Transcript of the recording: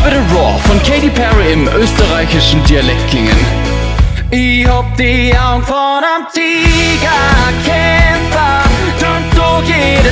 würde Raw von Katy Perry im österreichischen Dialekt klingen. Ich hab die Augen von einem Tigerkämpfer, tanzt durch jede